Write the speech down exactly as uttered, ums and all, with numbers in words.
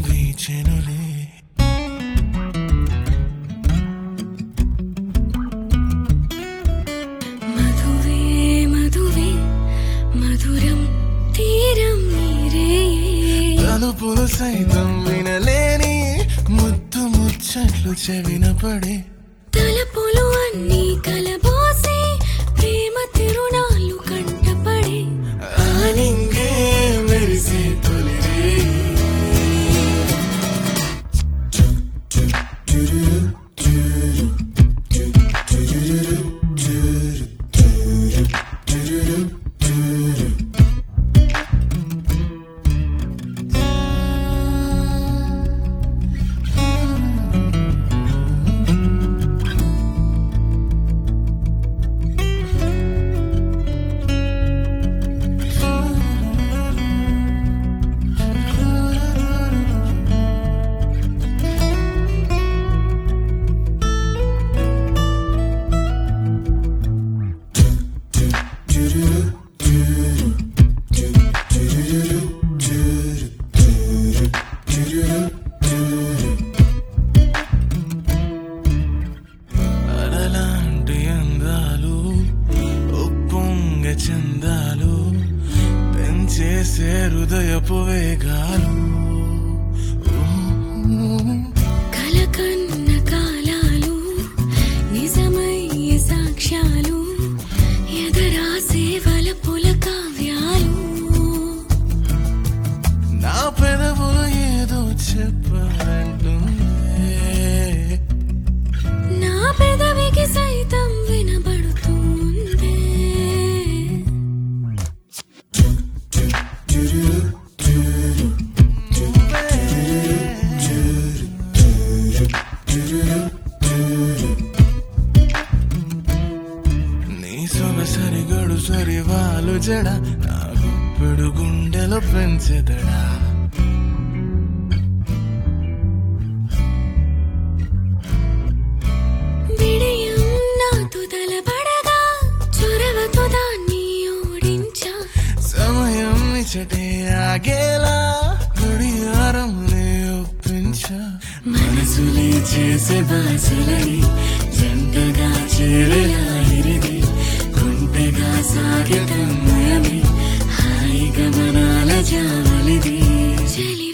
వీచెనులే మధువే మధువే మధురం తీరం నీరే తలుపులు సైతం వినలేని ముద్దు ముచ్చట్లు చెవిన పడే తలపులు అన్నీ కలబోసి ప్రేమ తిరునాళ్ళు కంటపడే ఆనింగే మెరిసే తొలిరే అలలాంటి అందాలు ఉప్పొంగ చందాలు పెంచేసే హృదయపు వేగాలు కలకన్న కాలాలు నిజమయ్యే సాక్ష్యాలు ఎదరాసే వలపుల కావ్యాలు నా పెదవులు ఏదో చెప్పాలంటుందే నా పెదవికి సైతం వినబడుతుంది నీ సొగసరి గడు సరి వాళ్ళు జడ నా గుప్పెడు గుండెలో పెంచెదడా విడయం నాతో తలపడగా చొరవతో దాన్ని ఓడించా సమయం ఇచ్చటే ఆగేలా గడియారమునే ఒప్పించా మనసులే చేసే బాసలని జంటగా చేరేలా ఇరిది కుంటగా సాగే తన్మయమే హాయి గమనాల జావలిది చలి